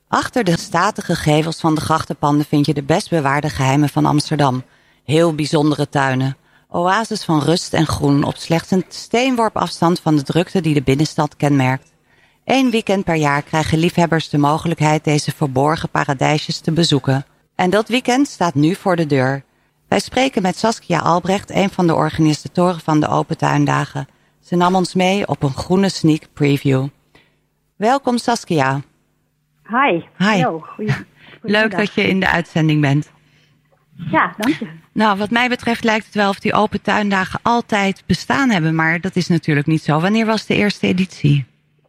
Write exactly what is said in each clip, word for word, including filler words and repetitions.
Achter de statige gevels van de grachtenpanden vind je de best bewaarde geheimen van Amsterdam. Heel bijzondere tuinen. Oases van rust en groen op slechts een steenworp afstand van de drukte die de binnenstad kenmerkt. Eén weekend per jaar krijgen liefhebbers de mogelijkheid deze verborgen paradijsjes te bezoeken. En dat weekend staat nu voor de deur. Wij spreken met Saskia Albrecht, een van de organisatoren van de Open Tuindagen. Ze nam ons mee op een groene sneak preview. Welkom Saskia. Hi. Hi. Hallo. Goeie, Leuk dat je in de uitzending bent. Ja, dank je. Nou, wat mij betreft lijkt het wel of die Open Tuindagen altijd bestaan hebben, maar dat is natuurlijk niet zo. Wanneer was de eerste editie?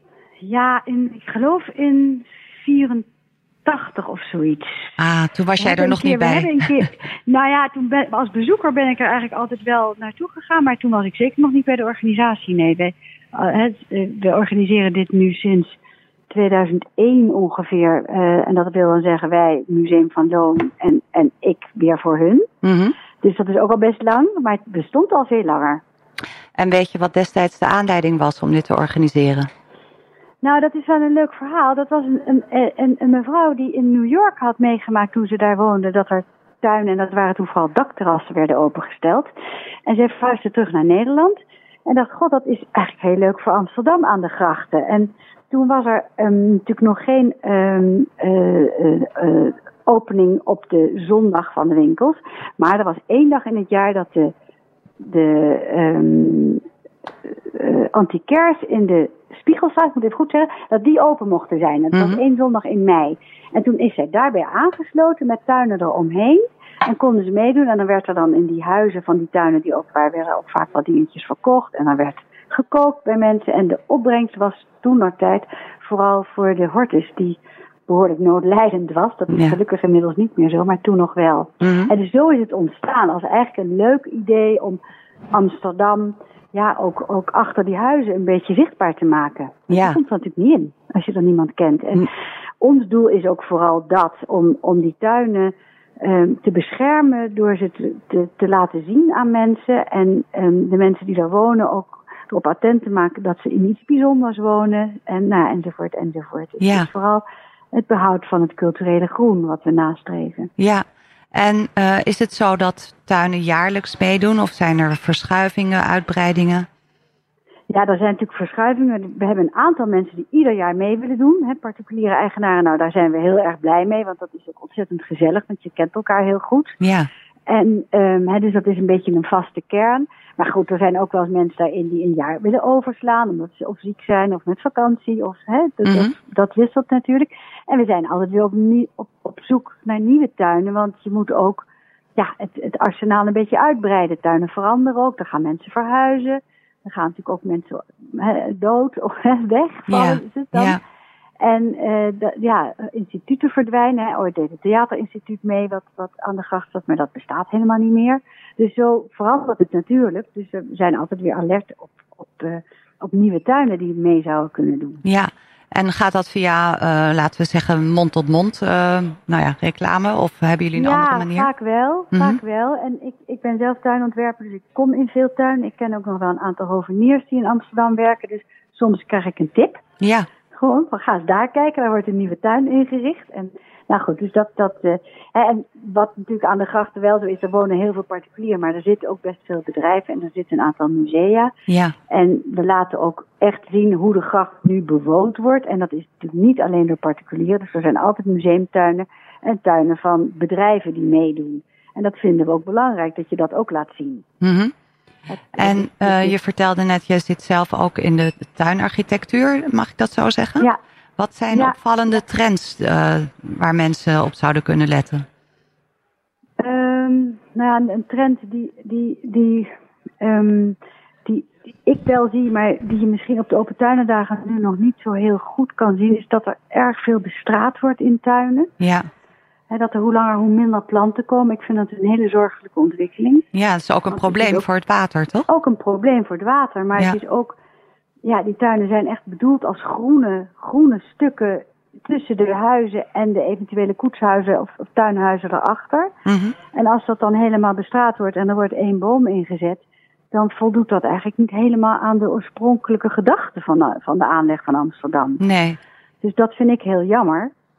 Ja, in, ik geloof in vierentachtig of zoiets. Ah, toen was jij er nog keer, niet bij. Een keer, nou ja, toen ben, als bezoeker ben ik er eigenlijk altijd wel naartoe gegaan, maar toen was ik zeker nog niet bij de organisatie. Nee, wij, uh, we organiseren dit nu sinds tweeduizend één ongeveer. Uh, en dat wil dan zeggen wij, Museum van Loon en, en ik weer voor hun. Mm-hmm. Dus dat is ook al best lang, maar het bestond al veel langer. En weet je wat destijds de aanleiding was om dit te organiseren? Nou, dat is wel een leuk verhaal. Dat was een, een, een, een mevrouw die in New York had meegemaakt toen ze daar woonde, dat er tuinen, en dat waren toen vooral dakterrassen, werden opengesteld. En zij verhuisde terug naar Nederland en dacht, god, dat is eigenlijk heel leuk voor Amsterdam aan de grachten. En toen was er um, natuurlijk nog geen um, uh, uh, uh, opening op de zondag van de winkels. Maar er was één dag in het jaar dat de, de um, uh, antiquairs in de Spiegelstraat, ik moet even goed zeggen, dat die open mochten zijn. Dat mm-hmm. was één zondag in mei. En toen is zij daarbij aangesloten met tuinen eromheen. En konden ze meedoen. En dan werd er dan in die huizen van die tuinen die ook waren, werden ook vaak wat dingetjes verkocht. En dan werd gekookt bij mensen. En de opbrengst was toen nog tijd vooral voor de hortus die behoorlijk noodlijdend was. Dat is ja. gelukkig inmiddels niet meer zo, maar toen nog wel. Mm-hmm. En dus zo is het ontstaan als eigenlijk een leuk idee om Amsterdam, ja, ook, ook achter die huizen een beetje zichtbaar te maken. Ja. Dat komt er natuurlijk niet in, als je er niemand kent. En mm. ons doel is ook vooral dat, om, om die tuinen um, te beschermen door ze te, te, te laten zien aan mensen. En um, de mensen die daar wonen ook erop attent te maken dat ze in iets bijzonders wonen. En, nou, enzovoort, enzovoort. Dus ja. Het is vooral het behoud van het culturele groen wat we nastreven. Ja. En uh, is het zo dat tuinen jaarlijks meedoen of zijn er verschuivingen, uitbreidingen? Ja, er zijn natuurlijk verschuivingen. We hebben een aantal mensen die ieder jaar mee willen doen. Hè, particuliere eigenaren, nou daar zijn we heel erg blij mee, want dat is ook ontzettend gezellig, want je kent elkaar heel goed. Ja. En um, hè, dus dat is een beetje een vaste kern. Maar goed, er zijn ook wel eens mensen daarin die een jaar willen overslaan, omdat ze of ziek zijn of met vakantie. Of, hè, dat, mm-hmm. dat, dat wisselt natuurlijk. En we zijn altijd weer op, op, op zoek naar nieuwe tuinen, want je moet ook ja, het, het arsenaal een beetje uitbreiden. Tuinen veranderen ook, dan gaan mensen verhuizen. Dan gaan natuurlijk ook mensen hè, dood of hè, weg. Ja. Is het dan. Ja. En uh, de, ja, instituten verdwijnen. Hè. Ooit deed het theaterinstituut mee, wat, wat aan de gracht zat, maar dat bestaat helemaal niet meer. Dus zo verandert het natuurlijk. Dus we zijn altijd weer alert op, op, uh, op nieuwe tuinen die mee zouden kunnen doen. Ja, en gaat dat via, uh, laten we zeggen, mond tot mond, uh, nou ja, reclame? Of hebben jullie een ja, andere manier? Ja, vaak wel. Mm-hmm. Vaak wel. En ik, ik ben zelf tuinontwerper, dus ik kom in veel tuinen. Ik ken ook nog wel een aantal hoveniers die in Amsterdam werken. Dus soms krijg ik een tip. Ja. Gewoon, van, ga eens daar kijken, daar wordt een nieuwe tuin ingericht. En nou goed, dus dat, dat uh, en wat natuurlijk aan de grachten wel zo is, er wonen heel veel particulieren, maar er zitten ook best veel bedrijven en er zitten een aantal musea. Ja. En we laten ook echt zien hoe de gracht nu bewoond wordt. En dat is natuurlijk niet alleen door particulieren, dus er zijn altijd museumtuinen en tuinen van bedrijven die meedoen. En dat vinden we ook belangrijk, dat je dat ook laat zien. Mm-hmm. En uh, je vertelde net, je zit zelf ook in de tuinarchitectuur, mag ik dat zo zeggen? Ja. Wat zijn ja. opvallende trends uh, waar mensen op zouden kunnen letten? Um, nou ja, een trend die, die, die, um, die, die ik wel zie, maar die je misschien op de Open Tuinendagen nu nog niet zo heel goed kan zien, is dat er erg veel bestraat wordt in tuinen. Ja. He, dat er hoe langer hoe minder planten komen. Ik vind dat een hele zorgelijke ontwikkeling. Ja, dat is ook een Want probleem ook, voor het water, toch? Ook een probleem voor het water, maar ja. Het is ook, ja, die tuinen zijn echt bedoeld als groene, groene stukken tussen de huizen en de eventuele koetshuizen of, of tuinhuizen erachter. Mm-hmm. En als dat dan helemaal bestraat wordt en er wordt één boom ingezet, dan voldoet dat eigenlijk niet helemaal aan de oorspronkelijke gedachte van de, van de aanleg van Amsterdam. Nee. Dus dat vind ik heel jammer.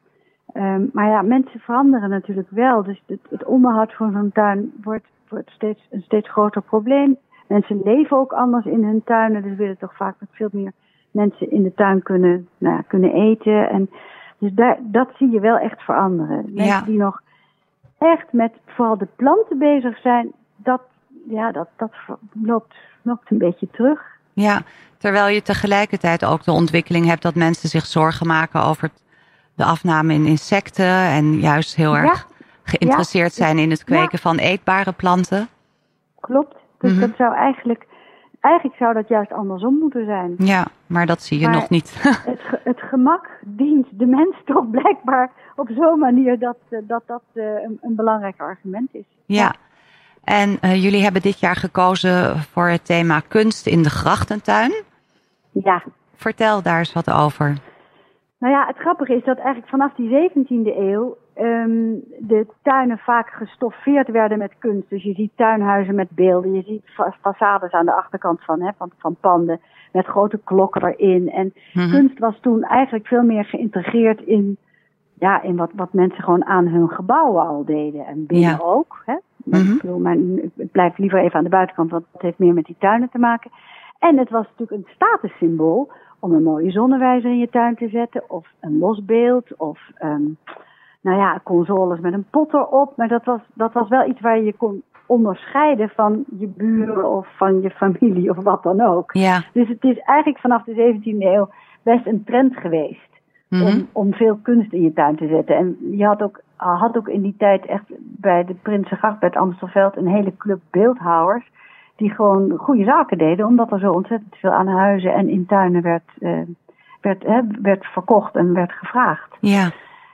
Um, maar ja, mensen veranderen natuurlijk wel. Dus het, het onderhoud van zo'n tuin wordt, wordt steeds, een steeds groter probleem. Mensen leven ook anders in hun tuinen. Dus willen toch vaak dat veel meer mensen in de tuin kunnen, nou ja, kunnen eten. En dus daar, dat zie je wel echt veranderen. Mensen ja. die nog echt met vooral de planten bezig zijn, dat, ja, dat, dat loopt, loopt een beetje terug. Ja, terwijl je tegelijkertijd ook de ontwikkeling hebt dat mensen zich zorgen maken over de afname in insecten en juist heel erg ja. geïnteresseerd ja. zijn in het kweken ja. van eetbare planten. Klopt. Dus mm-hmm. dat zou eigenlijk, eigenlijk zou dat juist andersom moeten zijn. Ja, maar dat zie je maar nog niet. het, het gemak dient de mens toch blijkbaar op zo'n manier dat dat, dat uh, een, een belangrijk argument is. Ja. ja. En uh, jullie hebben dit jaar gekozen voor het thema kunst in de grachtentuin. Ja. Vertel daar eens wat over. Nou ja, het grappige is dat eigenlijk vanaf die zeventiende eeuw um, de tuinen vaak gestoffeerd werden met kunst. Dus je ziet tuinhuizen met beelden, je ziet fa- façades aan de achterkant van, hè, van, van panden met grote klokken erin. En mm-hmm. kunst was toen eigenlijk veel meer geïntegreerd in, ja, in wat, wat mensen gewoon aan hun gebouwen al deden. En binnen ja. ook. Hè. Mm-hmm. Ik bedoel, maar ik blijf liever even aan de buitenkant, want het heeft meer met die tuinen te maken. En het was natuurlijk een statussymbool om een mooie zonnewijzer in je tuin te zetten, of een los beeld, of um, nou ja, consoles met een pot erop. Maar dat was, dat was wel iets waar je je kon onderscheiden van je buren of van je familie of wat dan ook. Ja. Dus het is eigenlijk vanaf de zeventiende eeuw best een trend geweest mm-hmm. om, om veel kunst in je tuin te zetten. En je had ook, had ook in die tijd echt bij de Prinsengracht, bij het Amstelveld, een hele club beeldhouwers die gewoon goede zaken deden, omdat er zo ontzettend veel aan huizen en in tuinen werd, uh, werd, hè, werd verkocht en werd gevraagd. Ja.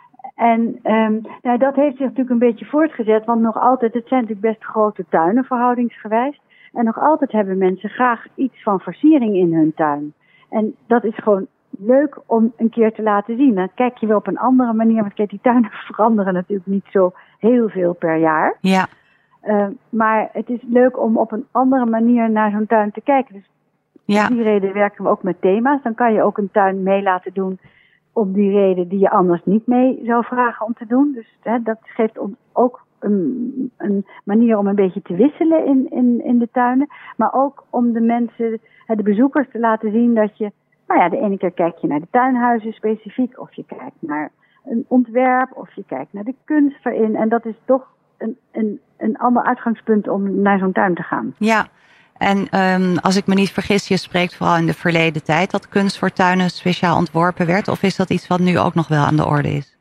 En um, nou, dat heeft zich natuurlijk een beetje voortgezet, want nog altijd, het zijn natuurlijk best grote tuinen verhoudingsgewijs. En nog altijd hebben mensen graag iets van versiering in hun tuin. En dat is gewoon leuk om een keer te laten zien. Dan kijk je wel op een andere manier, want kijk, die tuinen veranderen natuurlijk niet zo heel veel per jaar. Ja. Uh, maar het is leuk om op een andere manier naar zo'n tuin te kijken. Dus ja. om die reden werken we ook met thema's. Dan kan je ook een tuin mee laten doen om die reden die je anders niet mee zou vragen om te doen. Dus hè, dat geeft ons ook een, een manier om een beetje te wisselen in, in, in de tuinen. Maar ook om de mensen, de bezoekers te laten zien dat je, nou ja, de ene keer kijk je naar de tuinhuizen specifiek, of je kijkt naar een ontwerp, of je kijkt naar de kunst erin. En dat is toch een, een, een ander uitgangspunt om naar zo'n tuin te gaan. Ja, en um, als ik me niet vergis, je spreekt vooral in de verleden tijd dat kunst voor tuinen speciaal ontworpen werd. Of is dat iets wat nu ook nog wel aan de orde is?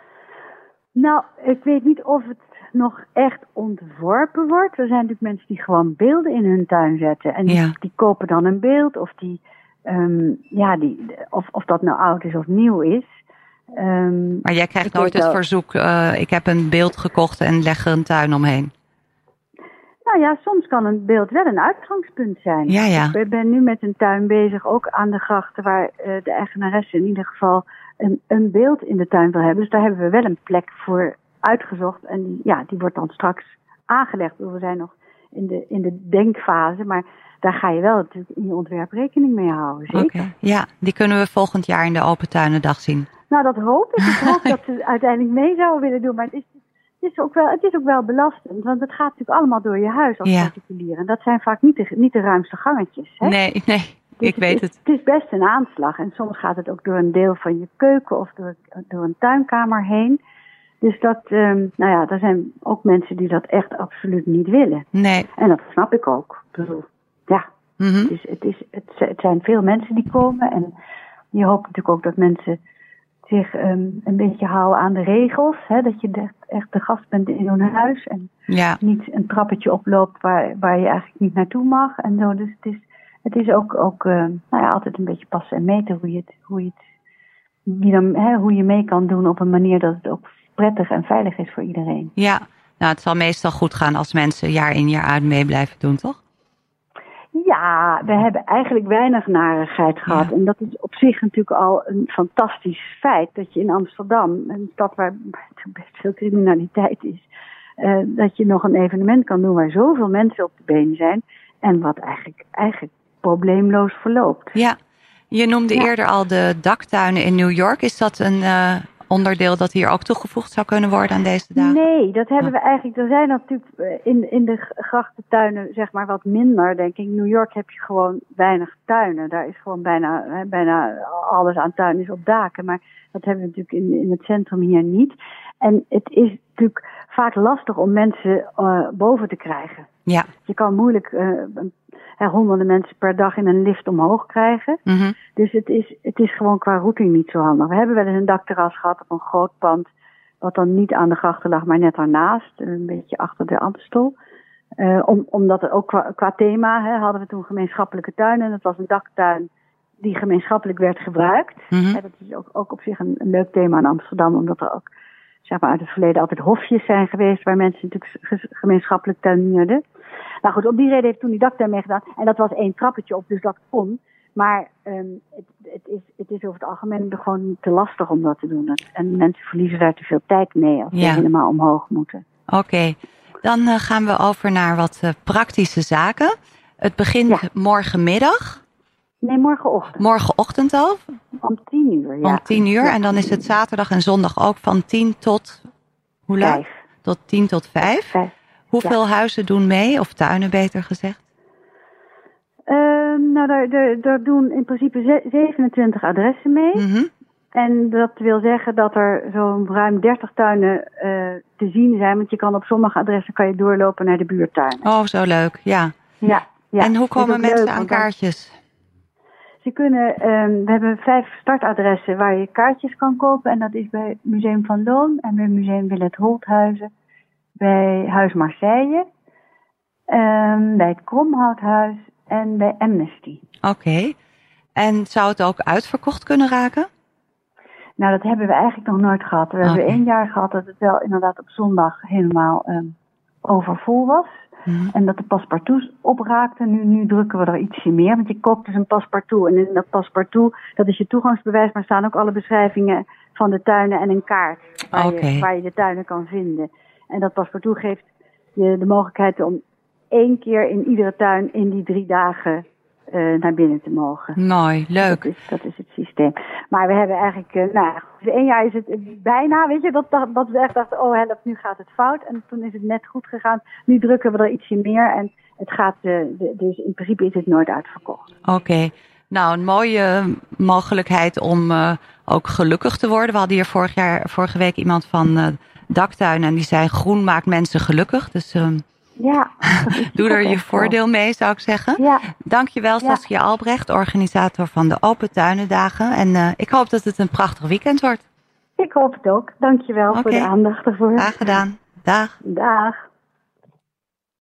Nou, ik weet niet of het nog echt ontworpen wordt. Er zijn natuurlijk mensen die gewoon beelden in hun tuin zetten. En die, ja. die kopen dan een beeld, of, die, um, ja, die, of, of dat nou oud is of nieuw is. Um, maar jij krijgt nooit het wel verzoek, uh, ik heb een beeld gekocht en leg er een tuin omheen. Nou ja, soms kan een beeld wel een uitgangspunt zijn. Ja, ja. Ik ben nu met een tuin bezig, ook aan de grachten, waar uh, de eigenaresse in ieder geval een, een beeld in de tuin wil hebben. Dus daar hebben we wel een plek voor uitgezocht. En die, ja, die wordt dan straks aangelegd. We zijn nog in de, in de denkfase, maar daar ga je wel natuurlijk in je ontwerp rekening mee houden. Zeker. Okay. Ja, die kunnen we volgend jaar in de Open Tuinendag zien. Nou, dat hoop ik. Ik hoop dat ze uiteindelijk mee zouden willen doen. Maar het is, het is, ook, wel, het is ook wel belastend. Want het gaat natuurlijk allemaal door je huis als ja. particulier. En dat zijn vaak niet de, niet de ruimste gangetjes. Hè? Nee, nee. Dus ik het weet is, het. Het is best een aanslag. En soms gaat het ook door een deel van je keuken of door, door een tuinkamer heen. Dus dat, um, nou ja, er zijn ook mensen die dat echt absoluut niet willen. Nee. En dat snap ik ook. Ik bedoel, ja. Mm-hmm. Het, is, het, is, het, het zijn veel mensen die komen. En je hoopt natuurlijk ook dat mensen zich um, een beetje houden aan de regels. Hè, dat je echt, echt de gast bent in zo'n huis. En ja. niet een trappetje oploopt waar, waar je eigenlijk niet naartoe mag. En zo. Dus het is, het is ook, ook uh, nou ja, altijd een beetje passen en meten hoe je het, hoe je het, wie dan, hè, hoe je mee kan doen op een manier dat het ook prettig en veilig is voor iedereen. Ja, nou het zal meestal goed gaan als mensen jaar in jaar uit mee blijven doen, toch? Ja, we hebben eigenlijk weinig narigheid gehad. Ja. En dat is op zich natuurlijk al een fantastisch feit. Dat je in Amsterdam, een stad waar best veel criminaliteit is, uh, dat je nog een evenement kan doen waar zoveel mensen op de been zijn. En wat eigenlijk, eigenlijk probleemloos verloopt. Ja, je noemde ja. eerder al de daktuinen in New York. Is dat een, uh, onderdeel dat hier ook toegevoegd zou kunnen worden aan deze dagen? Nee, dat hebben Oh. we eigenlijk. Er zijn natuurlijk in, in de grachtentuinen zeg maar wat minder, denk ik. In New York heb je gewoon weinig tuinen. Daar is gewoon bijna, hè, bijna alles aan tuin is op daken. Maar dat hebben we natuurlijk in, in het centrum hier niet. En het is natuurlijk vaak lastig om mensen uh, boven te krijgen. Ja. Je kan moeilijk uh, uh, honderden mensen per dag in een lift omhoog krijgen. Mm-hmm. Dus het is, het is gewoon qua routing niet zo handig. We hebben wel eens een dakterras gehad op een groot pand, wat dan niet aan de grachten lag, maar net daarnaast. Een beetje achter de Amstel. Uh, om, omdat het ook qua, qua thema, hè, hadden we toen gemeenschappelijke tuinen. En dat was een daktuin die gemeenschappelijk werd gebruikt. Mm-hmm. En dat is ook, ook op zich een, een leuk thema in Amsterdam, omdat er ook zeg maar uit het verleden altijd hofjes zijn geweest waar mensen natuurlijk gemeenschappelijk tuinierden. Nou goed, op die reden heeft toen die daktuin meegedaan. En dat was één trappetje op, dus dat kon. Maar um, het, het, is, het is over het algemeen gewoon te lastig om dat te doen. En mensen verliezen daar te veel tijd mee als ze Ja. helemaal omhoog moeten. Oké, okay. Dan uh, gaan we over naar wat uh, praktische zaken. Het begint Ja. morgenmiddag. Nee, morgenochtend. Morgenochtend al. Om tien uur, ja. Om tien uur. En dan is het zaterdag en zondag ook van tien tot... Hoe laat? Vijf. Tot tien tot vijf. Vijf. Hoeveel huizen doen mee? Of tuinen beter gezegd? Uh, nou, daar, daar, daar doen in principe ze- zevenentwintig adressen mee. Mm-hmm. En dat wil zeggen dat er zo'n ruim dertig tuinen uh, te zien zijn. Want je kan op sommige adressen kan je doorlopen naar de buurtuinen. Oh, zo leuk. Ja. Ja, ja. En hoe Dat is komen ook mensen leuk, aan want dan- kaartjes? Ze kunnen, um, we hebben vijf startadressen waar je kaartjes kan kopen. En dat is bij het Museum van Loon en bij het Museum Willet Holthuizen. Bij Huis Marseille. Um, bij het Kromhouthuis en bij Amnesty. Oké. Okay. En zou het ook uitverkocht kunnen raken? Nou, dat hebben we eigenlijk nog nooit gehad. We Okay. hebben één jaar gehad dat het wel inderdaad op zondag helemaal um, overvol was. Mm-hmm. En dat de paspartouts opraakten. Nu, nu drukken we er ietsje meer. Want je koopt dus een paspartout. En in dat paspartout, dat is je toegangsbewijs. Maar staan ook alle beschrijvingen van de tuinen en een kaart. Waar, Okay. je, waar je de tuinen kan vinden. En dat paspartout geeft je de mogelijkheid om één keer in iedere tuin in die drie dagen uh, naar binnen te mogen. Mooi, leuk. Dat is, dat is het systeem. Maar we hebben eigenlijk, uh, nou, dus één jaar is het bijna, weet je, dat, dat, dat we echt dachten, oh help, nu gaat het fout. En toen is het net goed gegaan. Nu drukken we er ietsje meer en het gaat, uh, de, dus in principe is het nooit uitverkocht. Oké. Okay. Nou, een mooie mogelijkheid om uh, ook gelukkig te worden. We hadden hier vorig jaar, vorige week iemand van uh, daktuin en die zei groen maakt mensen gelukkig. Dus uh, ja, doe er je voordeel mee, zou ik zeggen. Ja. Dankjewel Saskia ja. Albrecht, organisator van de Open Tuinendagen. En uh, ik hoop dat het een prachtig weekend wordt. Ik hoop het ook. Dankjewel okay. voor de aandacht ervoor. Graag gedaan. Dag. Dag.